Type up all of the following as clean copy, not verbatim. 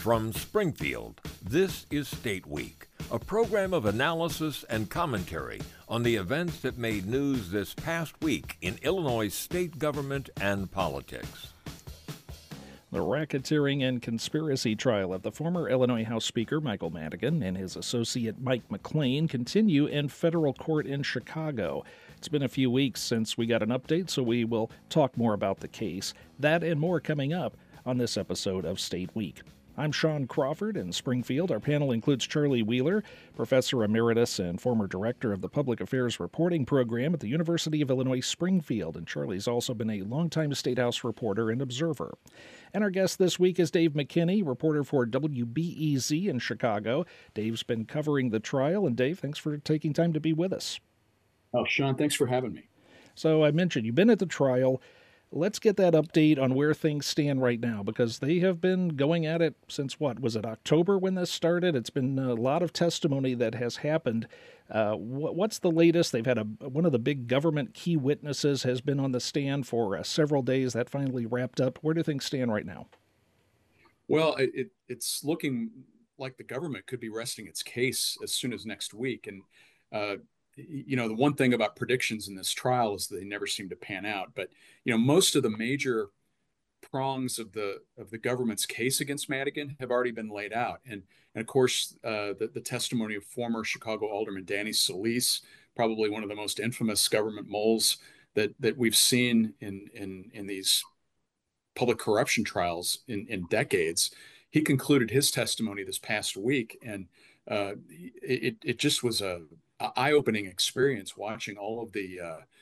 From Springfield, this is State Week, a program of analysis and commentary on the events that made news this past week in Illinois state government and politics. The racketeering and conspiracy trial of the former Illinois House Speaker Michael Madigan and his associate Mike McClain continue in federal court in Chicago. It's been a few weeks since we got an update, so we will talk more about the case. That and more coming up on this episode of State Week. I'm Sean Crawford in Springfield. Our panel includes Charlie Wheeler, Professor Emeritus and former Director of the Public Affairs Reporting Program at the University of Illinois Springfield. And Charlie's also been a longtime State House reporter and observer. And our guest this week is Dave McKinney, reporter for WBEZ in Chicago. Dave's been covering the trial. And Dave, thanks for taking time to be with us. Oh, Sean, thanks for having me. So I mentioned you've been at the trial. Let's get that update on where things stand right now, because they have been going at it since, what, was it October when this started? It's been a lot of testimony that has happened. What's the latest? They've had one of the big government key witnesses has been on the stand for several days. That finally wrapped up. Where do things stand right now? Well, it's looking like the government could be resting its case as soon as next week. And the one thing about predictions in this trial is they never seem to pan out. But most of the major prongs of the government's case against Madigan have already been laid out, and of course the testimony of former Chicago Alderman Danny Solis, probably one of the most infamous government moles that we've seen in these public corruption trials in decades. He concluded his testimony this past week, and it just was a eye-opening experience watching all of the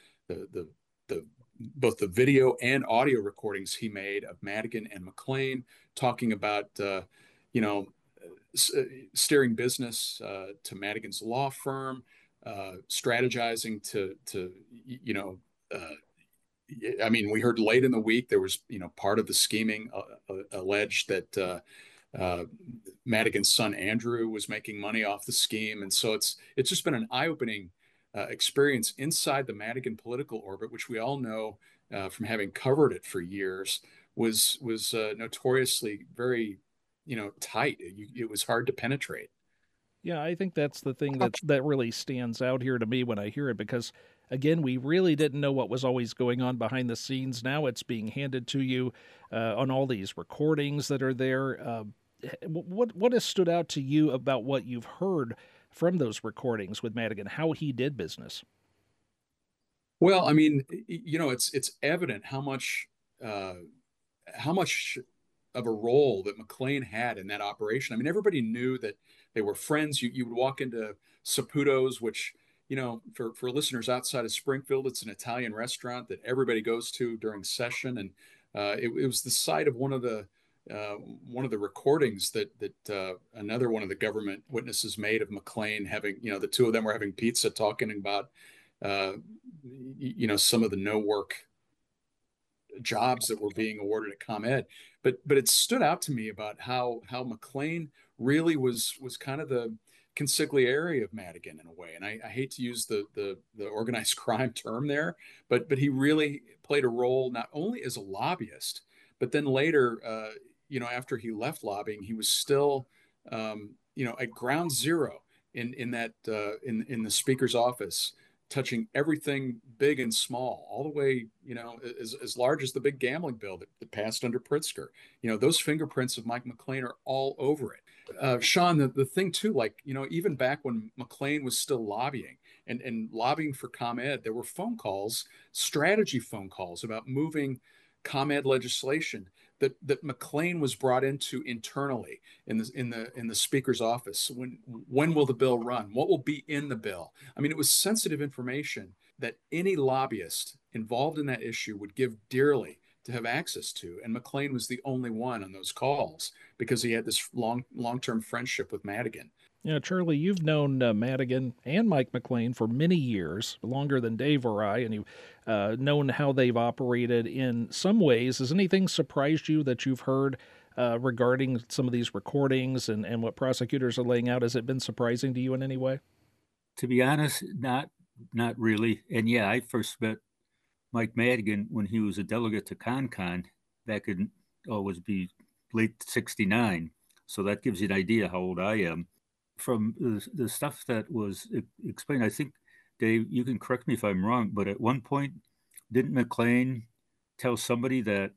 both the video and audio recordings he made of Madigan and McClain talking about steering business to Madigan's law firm, strategizing we heard late in the week there was part of the scheming alleged that Madigan's son Andrew was making money off the scheme, and so it's just been an eye-opening experience inside the Madigan political orbit, which we all know from having covered it for years was notoriously very tight. It was hard to penetrate. Yeah, I think that's the thing that really stands out here to me when I hear it, because again, we really didn't know what was always going on behind the scenes. Now it's being handed to you on all these recordings that are there. What has stood out to you about what you've heard from those recordings with Madigan, how he did business? Well, I mean, it's evident how much of a role that McClain had in that operation. I mean, everybody knew that they were friends. You would walk into Saputo's, which, for listeners outside of Springfield, it's an Italian restaurant that everybody goes to during session. And it was the site of one of the recordings that another one of the government witnesses made of McClain having, the two of them were having pizza talking about, some of the no work jobs that were being awarded at ComEd. But it stood out to me about how McClain really was kind of the consigliere of Madigan in a way. And I hate to use the organized crime term there, but he really played a role not only as a lobbyist, but then later, after he left lobbying, he was still, at ground zero in the speaker's office, touching everything big and small, all the way, as large as the big gambling bill that passed under Pritzker. Those fingerprints of Mike McClain are all over it. Sean, the thing too, even back when McClain was still lobbying and lobbying for ComEd, there were strategy phone calls about moving ComEd legislation that McClain was brought into internally in the speaker's office. When will the bill run? What will be in the bill? I mean, it was sensitive information that any lobbyist involved in that issue would give dearly to have access to. And McClain was the only one on those calls because he had this long-term friendship with Madigan. Charlie, you've known Madigan and Mike McClain for many years, longer than Dave or I, and you've known how they've operated in some ways. Has anything surprised you that you've heard regarding some of these recordings and what prosecutors are laying out? Has it been surprising to you in any way? To be honest, not really. And yeah, I first met Mike Madigan when he was a delegate to CONCON back in, was be late 69. So that gives you an idea how old I am. From the stuff that was explained, I think, Dave, you can correct me if I'm wrong, but at one point, didn't McLean tell somebody that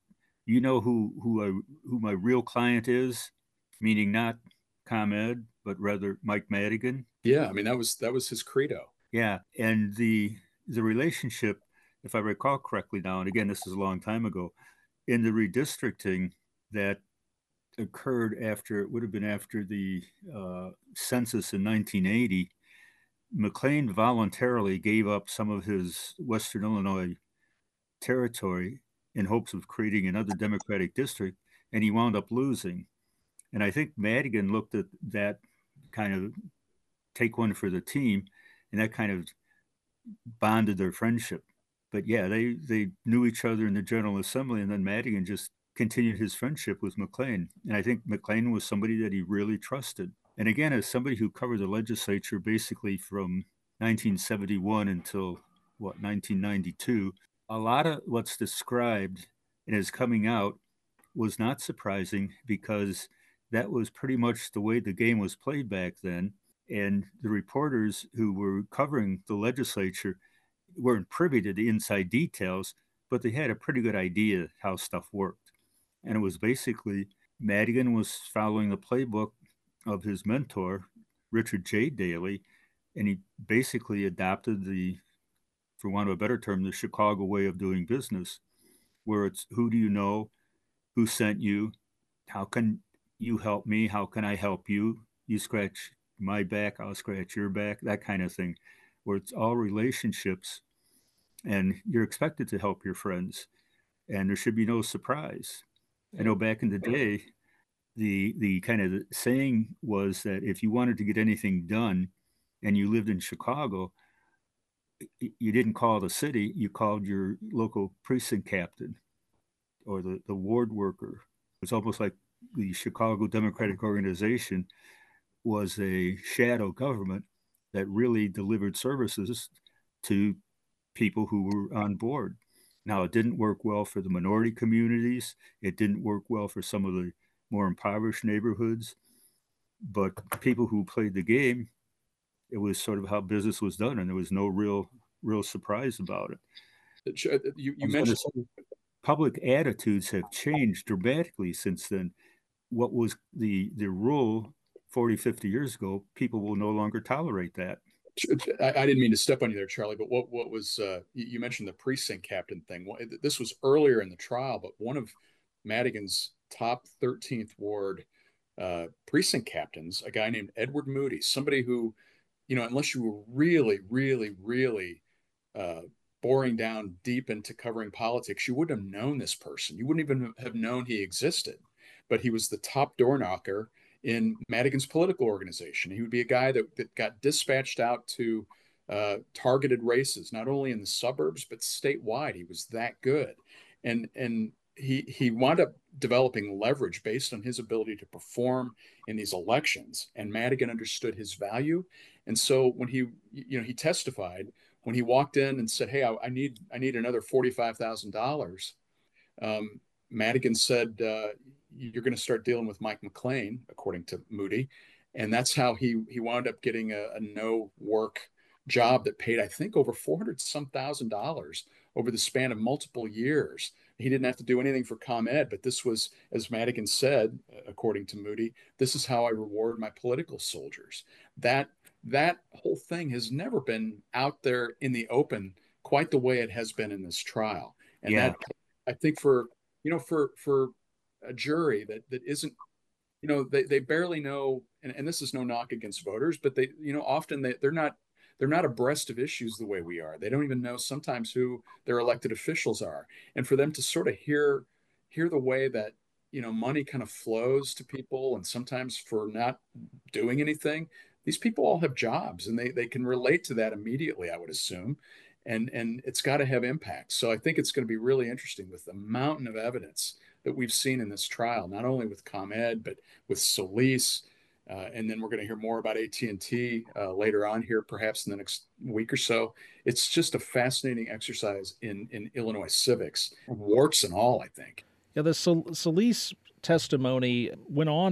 who my real client is, meaning not ComEd, but rather Mike Madigan? Yeah, I mean that was his credo. Yeah, and the relationship, if I recall correctly now, and again, this is a long time ago, in the redistricting that occurred after, it would have been after the census in 1980, McLean voluntarily gave up some of his Western Illinois territory in hopes of creating another Democratic district, and he wound up losing. And I think Madigan looked at that kind of take one for the team, and that kind of bonded their friendship. But yeah, they knew each other in the General Assembly, and then Madigan just continued his friendship with McLean. And I think McLean was somebody that he really trusted. And again, as somebody who covered the legislature basically from 1971 until 1992, a lot of what's described and is coming out was not surprising, because that was pretty much the way the game was played back then. And the reporters who were covering the legislature weren't privy to the inside details, but they had a pretty good idea how stuff worked. And it was basically Madigan was following the playbook of his mentor, Richard J. Daley, and he basically adopted for want of a better term, the Chicago way of doing business, where it's who do you know, who sent you, how can you help me, how can I help you, you scratch my back, I'll scratch your back, that kind of thing, where it's all relationships and you're expected to help your friends and there should be no surprise. I know back in the day, the kind of saying was that if you wanted to get anything done and you lived in Chicago, you didn't call the city, you called your local precinct captain or the ward worker. It's almost like the Chicago Democratic Organization was a shadow government that really delivered services to people who were on board. Now, it didn't work well for the minority communities. It didn't work well for some of the more impoverished neighborhoods. But people who played the game, it was sort of how business was done, and there was no real surprise about it. You mentioned public attitudes have changed dramatically since then. What was the rule 40, 50 years ago, people will no longer tolerate that. I didn't mean to step on you there, Charlie, but what was you mentioned the precinct captain thing. This was earlier in the trial, but one of Madigan's top 13th ward precinct captains, a guy named Edward Moody, somebody who, unless you were really, really, really boring down deep into covering politics, you wouldn't have known this person. You wouldn't even have known he existed. But he was the top door knocker in Madigan's political organization. He would be a guy that got dispatched out to targeted races, not only in the suburbs, but statewide. He was that good. And he wound up developing leverage based on his ability to perform in these elections. And Madigan understood his value. And so when he testified, when he walked in and said, "Hey, I need another $45,000," Madigan said, "You're going to start dealing with Mike McLean," according to Moody. And that's how he wound up getting a no work job that paid, I think, over $400,000 over the span of multiple years. He didn't have to do anything for ComEd, but this was, as Madigan said, according to Moody, this is how I reward my political soldiers. That whole thing has never been out there in the open quite the way it has been in this trial. And that, I think, for a jury that isn't, they barely know, and this is no knock against voters, but they, often they're not abreast of issues the way we are. They don't even know sometimes who their elected officials are. And for them to sort of hear the way that, money kind of flows to people, and sometimes for not doing anything, these people all have jobs and they can relate to that immediately, I would assume. And it's got to have impact. So I think it's going to be really interesting with the mountain of evidence that we've seen in this trial, not only with ComEd, but with Solis. And then we're going to hear more about AT&T later on here, perhaps in the next week or so. It's just a fascinating exercise in Illinois civics, warts and all, I think. Yeah, the Solis testimony went on for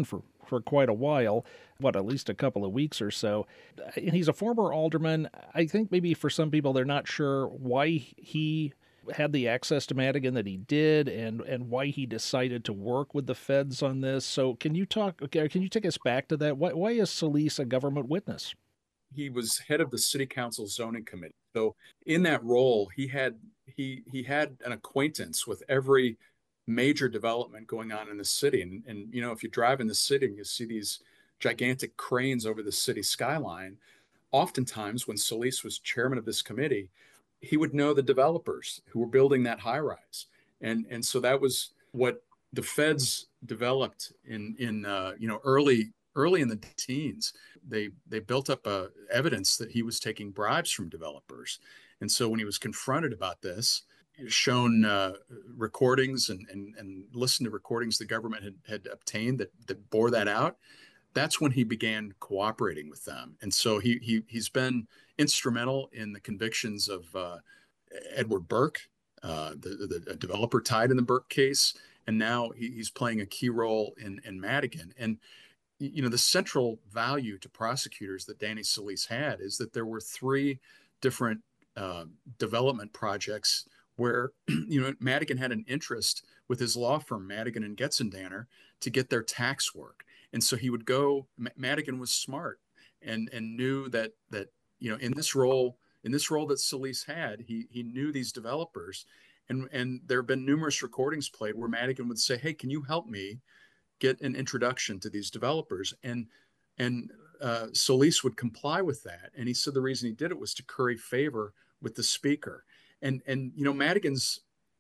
for quite a while, at least a couple of weeks or so. He's a former alderman. I think maybe for some people they're not sure why he had the access to Madigan that he did, and why he decided to work with the feds on this. So can you take us back to that? Why is Solis a government witness? He was head of the city council zoning committee. So in that role, he had an acquaintance with every major development going on in the city. And you know, if you drive in the city and you see these gigantic cranes over the city skyline, oftentimes when Solis was chairman of this committee, he would know the developers who were building that high rise. And so that was what the feds developed in early in the teens. They built up evidence that he was taking bribes from developers. And so when he was confronted about this, shown recordings and listened to recordings the government had obtained that bore that out, that's when he began cooperating with them. And so he's been instrumental in the convictions of Edward Burke, the developer tied in the Burke case, and now he's playing a key role in Madigan. And you know, the central value to prosecutors that Danny Solis had is that there were three different development projects where you know Madigan had an interest with his law firm Madigan and Getzendanner to get their tax work. And so he would go. Madigan was smart and knew that you know in this role that Solis had, he knew these developers, and there have been numerous recordings played where Madigan would say, "Hey, can you help me get an introduction to these developers?" And Solis would comply with that. And he said the reason he did it was to curry favor with the speaker. And you know Madigan's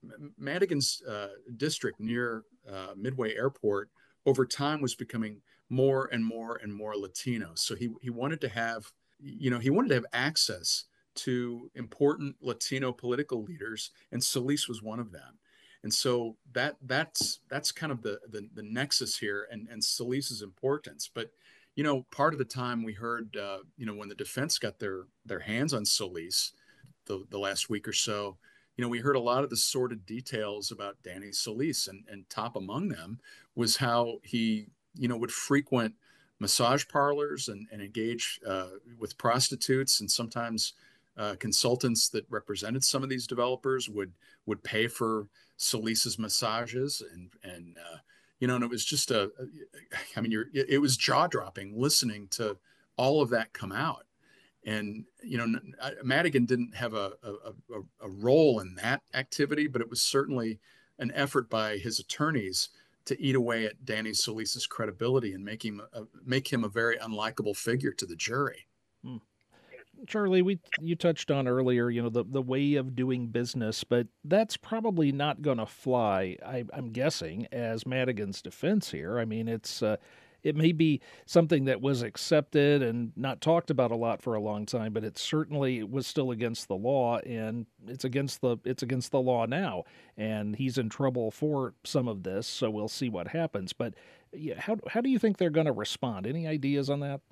district near Midway Airport over time was becoming more and more and more Latino. So he wanted to have access to important Latino political leaders, and Solis was one of them. And so that's kind of the nexus here and Solis's importance. But you know, part of the time we heard when the defense got their hands on Solis the last week or so, you know, we heard a lot of the sordid details about Danny Solis, and top among them was how he, you know, would frequent massage parlors and engage with prostitutes, and sometimes consultants that represented some of these developers would pay for Solis's massages, and you know, and it was just it was jaw dropping listening to all of that come out. And you know, Madigan didn't have a role in that activity, but it was certainly an effort by his attorneys to eat away at Danny Solis's credibility and make him a very unlikable figure to the jury. Hmm. Charlie, you touched on earlier, you know, the way of doing business, but that's probably not going to fly, I'm guessing, as Madigan's defense here. I mean, it may be something that was accepted and not talked about a lot for a long time, but it certainly was still against the law, and it's against the law now. And he's in trouble for some of this, so we'll see what happens. But yeah, how do you think they're going to respond? Any ideas on that?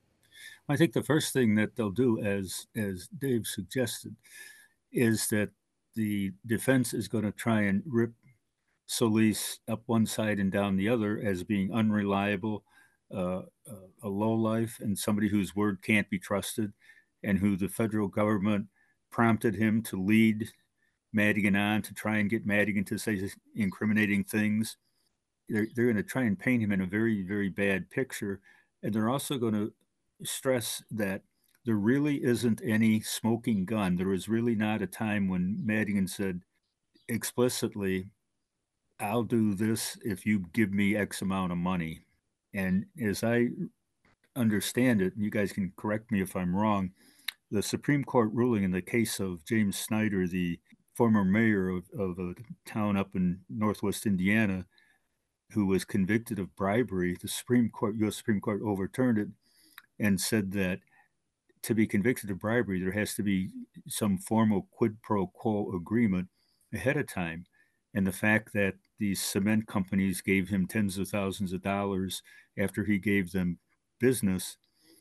I think the first thing that they'll do, as Dave suggested, is that the defense is going to try and rip Solis up one side and down the other as being unreliable, a lowlife, and somebody whose word can't be trusted, and who the federal government prompted him to lead Madigan on to try and get Madigan to say incriminating things. They're going to try and paint him in a very, very bad picture. And they're also going to stress that there really isn't any smoking gun. There was really not a time when Madigan said explicitly, "I'll do this if you give me X amount of money." And as I understand it, you guys can correct me if I'm wrong, the Supreme Court ruling in the case of James Snyder, the former mayor of a town up in Northwest Indiana, who was convicted of bribery, the U.S. Supreme Court overturned it and said that to be convicted of bribery, there has to be some formal quid pro quo agreement ahead of time. And the fact that these cement companies gave him tens of thousands of dollars after he gave them business,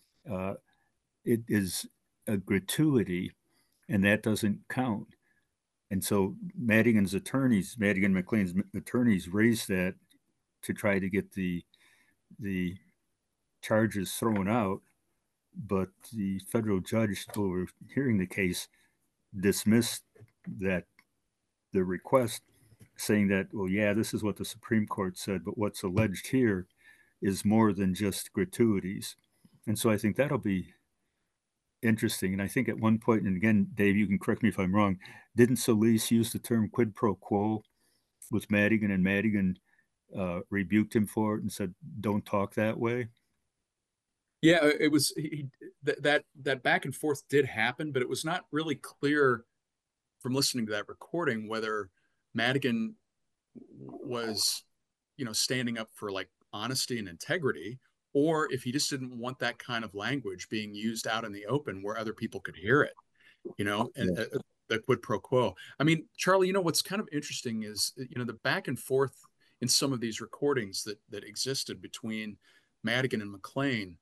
it is a gratuity, and that doesn't count. And so Madigan McLean's attorneys raised that to try to get the the charges thrown out, but the federal judge overhearing the case dismissed that the request, saying that, well, yeah, this is what the Supreme Court said, but what's alleged here is more than just gratuities. And so I think that'll be interesting. And I think at one point, and again, Dave, you can correct me if I'm wrong, didn't Solis use the term quid pro quo with Madigan, and Madigan rebuked him for it and said, don't talk that way? Yeah, it was that back and forth did happen, but it was not really clear from listening to that recording whether Madigan was, standing up for like honesty and integrity, or if he just didn't want that kind of language being used out in the open where other people could hear it, and the quid pro quo. I mean, Charlie, what's kind of interesting is, the back and forth in some of these recordings that existed between Madigan and McClain.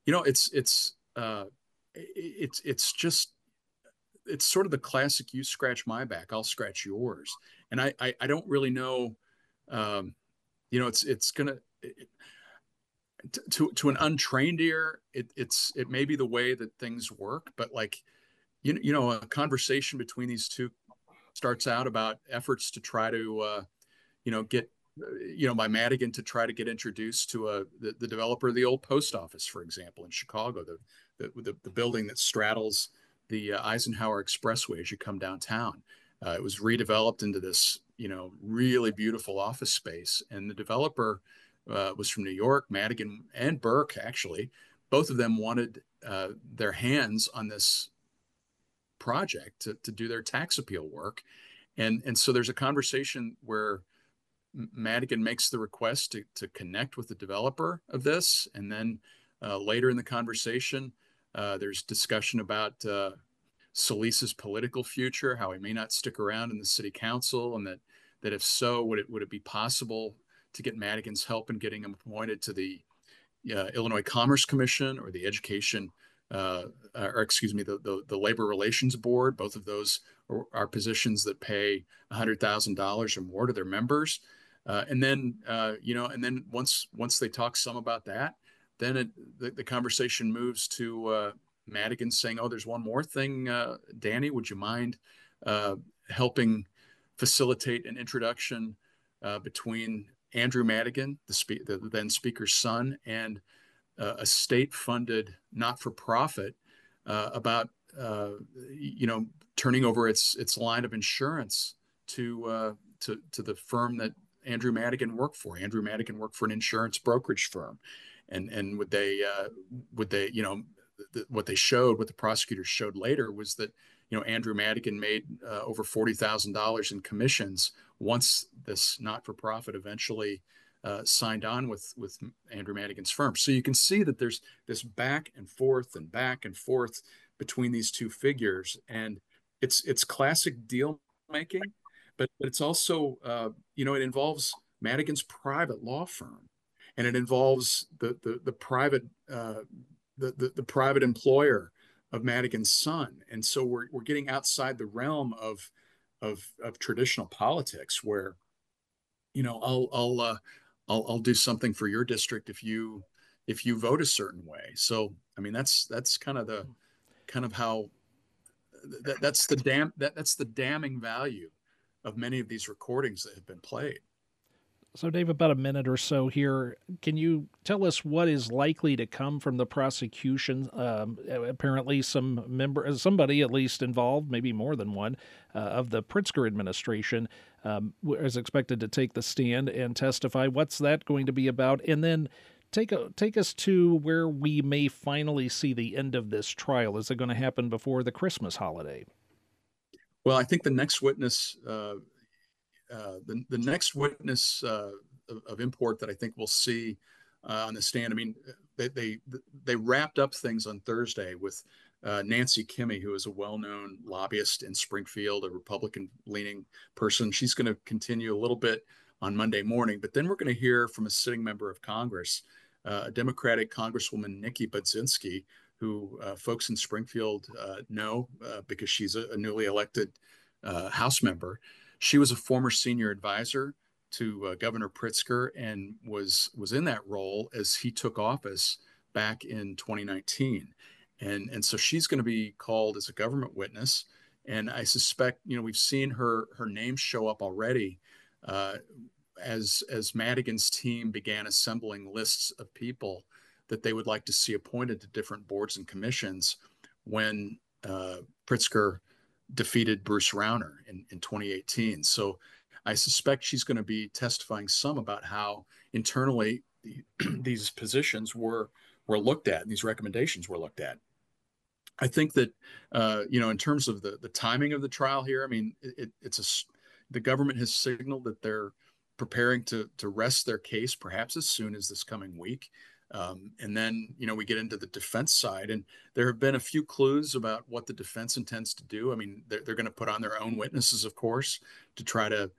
It's just, it's sort of the classic, you scratch my back, I'll scratch yours. And I don't really know, it's gonna, to an untrained ear, it may be the way that things work, but like, a conversation between these two starts out about efforts to try to, get, by Madigan to try to get introduced to the developer of the old post office, for example, in Chicago, the building that straddles the Eisenhower Expressway as you come downtown. It was redeveloped into this, really beautiful office space. And the developer was from New York. Madigan and Burke, actually, both of them wanted their hands on this project to do their tax appeal work. And so there's a conversation where Madigan makes the request to connect with the developer of this. And then later in the conversation, there's discussion about Solis's political future, how he may not stick around in the city council, and that if so, would it be possible to get Madigan's help in getting him appointed to the Illinois Commerce Commission or the Education, the Labor Relations Board. Both of those are positions that pay $100,000 or more to their members. And then once they talk some about that, then the conversation moves to Madigan saying, "Oh, there's one more thing, Danny. Would you mind helping facilitate an introduction between Andrew Madigan, the then speaker's son, and a state-funded not-for-profit about turning over its line of insurance to the firm that Andrew Madigan worked for. Andrew Madigan worked for an insurance brokerage firm, and what the prosecutors showed later was that Andrew Madigan made over $40,000 in commissions once this not-for-profit eventually signed on with Andrew Madigan's firm. So you can see that there's this back and forth between these two figures, and it's classic deal making, but it's also it involves Madigan's private law firm, and it involves the private the private employer of Madigan's son, and so we're getting outside the realm of traditional politics, where I'll do something for your district if you vote a certain way. So I mean that's kind of how that's the damning value of many of these recordings that have been played. So, Dave, about a minute or so here. Can you tell us what is likely to come from the prosecution? Apparently, somebody at least involved, maybe more than one, of the Pritzker administration is expected to take the stand and testify. What's that going to be about? And then take us to where we may finally see the end of this trial. Is it going to happen before the Christmas holiday? Well, I think the next witness. The next witness of import that I think we'll see on the stand. I mean, they wrapped up things on Thursday with Nancy Kimmey, who is a well-known lobbyist in Springfield, a Republican-leaning person. She's going to continue a little bit on Monday morning, but then we're going to hear from a sitting member of Congress, a Democratic Congresswoman, Nikki Budzinski, who folks in Springfield know because she's a newly elected House member. She was a former senior advisor Governor Pritzker and was in that role as he took office back in 2019. And so she's going to be called as a government witness. And I suspect, we've seen her name show up already as Madigan's team began assembling lists of people that they would like to see appointed to different boards and commissions when Pritzker defeated Bruce Rauner in 2018. So I suspect she's going to be testifying some about how internally these positions were looked at and these recommendations were looked at. I think that, in terms of the timing of the trial here, I mean, the government has signaled that they're preparing to rest their case perhaps as soon as this coming week. And then, we get into the defense side, and there have been a few clues about what the defense intends to do. I mean, they're going to put on their own witnesses, of course, to try to,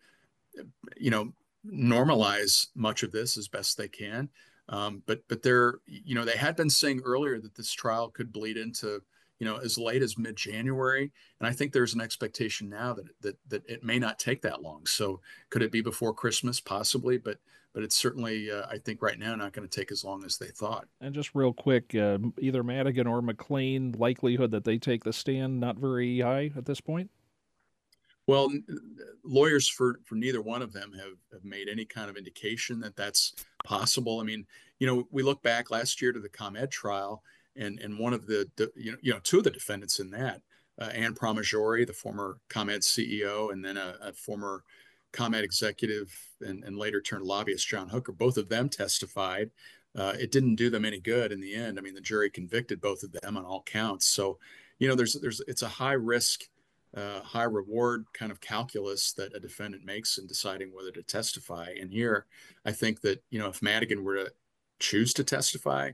normalize much of this as best they can. But they're, they had been saying earlier that this trial could bleed into, as late as mid-January. And I think there's an expectation now that it may not take that long. So could it be before Christmas? Possibly, but it's certainly, I think right now, not going to take as long as they thought. And just real quick, either Madigan or McClain, likelihood that they take the stand, not very high at this point? Well, lawyers for neither one of them have made any kind of indication that that's possible. I mean, we look back last year to the ComEd trial, and one of the two of the defendants in that, Anne Pramaggiore, the former ComEd CEO, and then a former ComEd executive and later turned lobbyist, John Hooker, both of them testified. It didn't do them any good in the end. I mean, the jury convicted both of them on all counts. So, it's a high risk, high reward kind of calculus that a defendant makes in deciding whether to testify. And here, I think that, if Madigan were to choose to testify,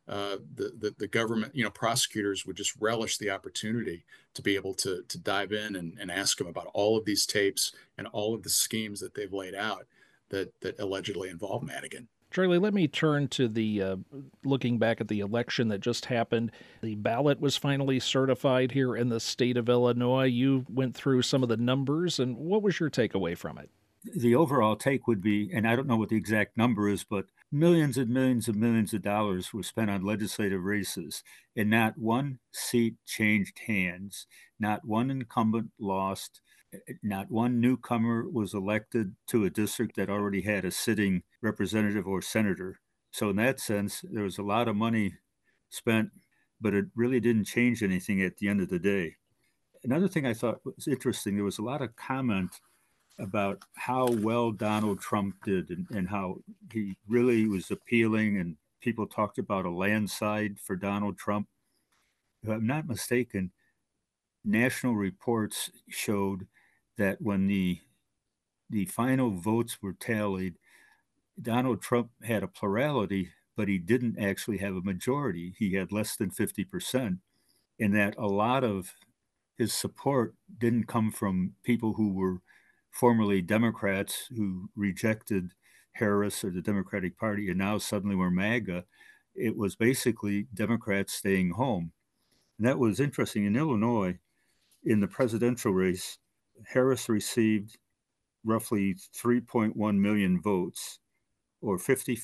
the government, prosecutors would just relish the opportunity to be able to dive in and ask him about all of these tapes and all of the schemes that they've laid out that allegedly involve Madigan. Charlie, let me turn to the looking back at the election that just happened. The ballot was finally certified here in the state of Illinois. You went through some of the numbers, and what was your takeaway from it? The overall take would be, and I don't know what the exact number is, but millions and millions and millions of dollars were spent on legislative races, and not one seat changed hands, not one incumbent lost, not one newcomer was elected to a district that already had a sitting representative or senator. So in that sense, there was a lot of money spent, but it really didn't change anything at the end of the day. Another thing I thought was interesting, there was a lot of comment about how well Donald Trump did and how he really was appealing, and people talked about a landslide for Donald Trump. If I'm not mistaken, national reports showed that when the final votes were tallied, Donald Trump had a plurality, but he didn't actually have a majority. He had less than 50%, and that a lot of his support didn't come from people who were formerly Democrats who rejected Harris or the Democratic Party and now suddenly were MAGA. It was basically Democrats staying home. And that was interesting. In Illinois, in the presidential race, Harris received roughly 3.1 million votes, or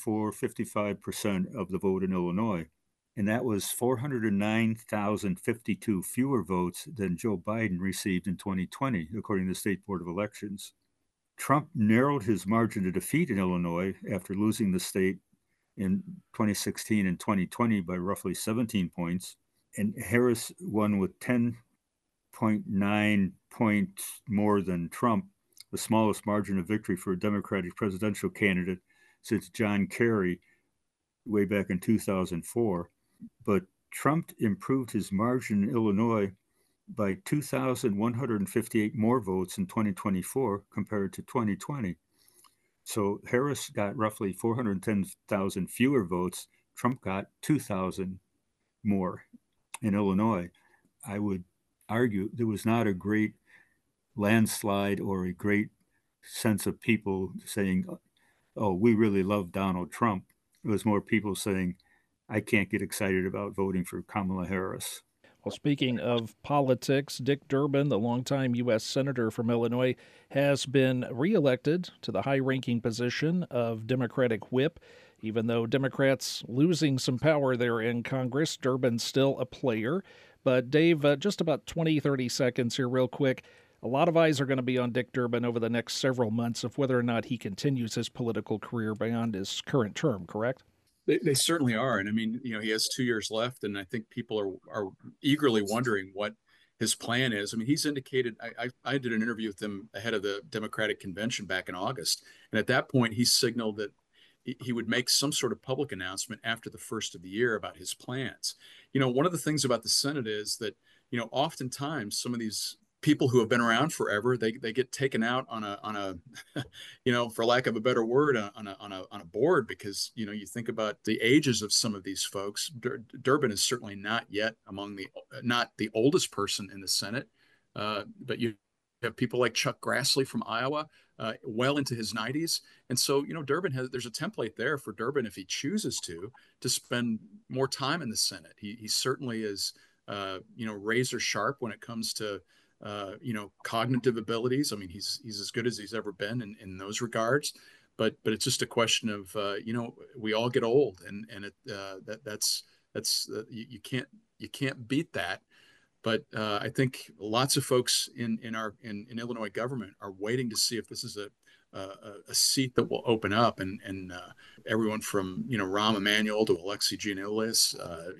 55% of the vote in Illinois. And that was 409,052 fewer votes than Joe Biden received in 2020, according to the State Board of Elections. Trump narrowed his margin of defeat in Illinois after losing the state in 2016 and 2020 by roughly 17 points. And Harris won with 10.9 points more than Trump, the smallest margin of victory for a Democratic presidential candidate since John Kerry way back in 2004. But Trump improved his margin in Illinois by 2,158 more votes in 2024 compared to 2020. So Harris got roughly 410,000 fewer votes. Trump got 2,000 more in Illinois. I would argue there was not a great landslide or a great sense of people saying, oh, we really love Donald Trump. It was more people saying, I can't get excited about voting for Kamala Harris. Well, speaking of politics, Dick Durbin, the longtime U.S. Senator from Illinois, has been reelected to the high-ranking position of Democratic whip. Even though Democrats losing some power there in Congress, Durbin's still a player. But Dave, just about 20, 30 seconds here real quick. A lot of eyes are going to be on Dick Durbin over the next several months of whether or not he continues his political career beyond his current term, correct? They certainly are. And I mean, he has 2 years left, and I think people are eagerly wondering what his plan is. I mean, he's indicated, I did an interview with him ahead of the Democratic convention back in August. And at that point, he signaled that he would make some sort of public announcement after the first of the year about his plans. One of the things about the Senate is that, oftentimes some of these people who have been around forever, they get taken out on a for lack of a better word, on a board, because you think about the ages of some of these folks. Durbin is certainly not yet not the oldest person in the Senate, but you have people like Chuck Grassley from Iowa, well into his 90s. And so, Durbin there's a template there for Durbin, if he chooses to spend more time in the Senate. He certainly is, razor sharp when it comes to, cognitive abilities. I mean, he's as good as he's ever been in those regards. But it's just a question of, we all get old, and that's you can't beat that. But I think lots of folks in Illinois government are waiting to see if this is a seat that will open up, and everyone from Rahm Emanuel to Alexei Giannoulis,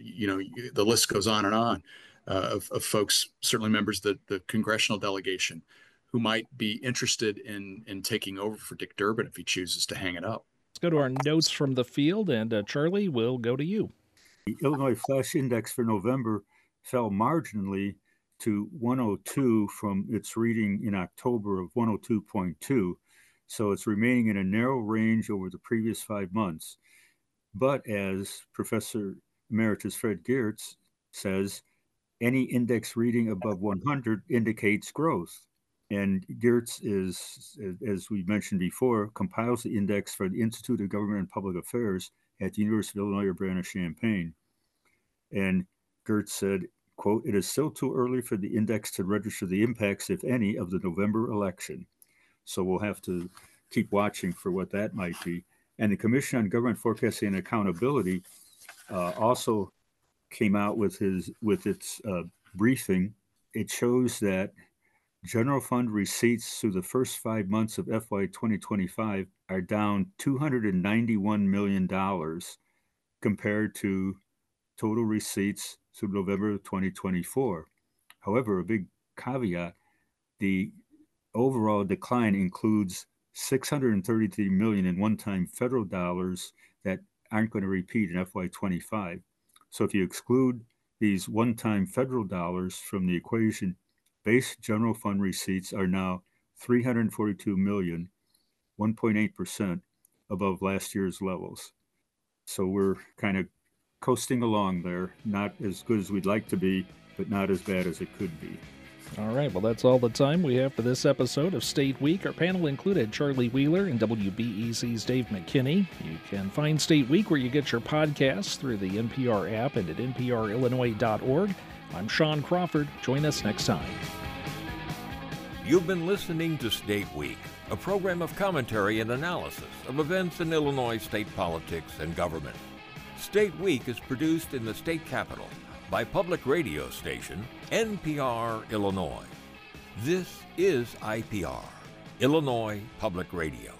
the list goes on and on, of folks, certainly members of the congressional delegation, who might be interested in taking over for Dick Durbin if he chooses to hang it up. Let's go to our notes from the field, and Charlie, we'll go to you. The Illinois Flash Index for November fell marginally to 102 from its reading in October of 102.2. So it's remaining in a narrow range over the previous 5 months. But as Professor Emeritus Fred Geertz says, any index reading above 100 indicates growth. And Geertz is, as we mentioned before, compiles the index for the Institute of Government and Public Affairs at the University of Illinois Urbana-Champaign. And Geertz said, quote, "It is still too early for the index to register the impacts, if any, of the November election." So we'll have to keep watching for what that might be. And the Commission on Government Forecasting and Accountability also came out with its briefing. It shows that general fund receipts through the first 5 months of FY 2025 are down $291 million compared to total receipts through November of 2024. However, a big caveat, the overall decline includes $633 million in one-time federal dollars that aren't going to repeat in FY 25. So if you exclude these one-time federal dollars from the equation, base general fund receipts are now $342 million, 1.8% above last year's levels. So we're kind of coasting along there, not as good as we'd like to be, but not as bad as it could be. All right, well, that's all the time we have for this episode of State Week. Our panel included Charlie Wheeler and WBEZ's Dave McKinney. You can find State Week where you get your podcasts through the NPR app and at nprillinois.org. I'm Sean Crawford. Join us next time. You've been listening to State Week, a program of commentary and analysis of events in Illinois state politics and government. State Week is produced in the state capital by public radio station NPR Illinois. This is IPR, Illinois Public Radio.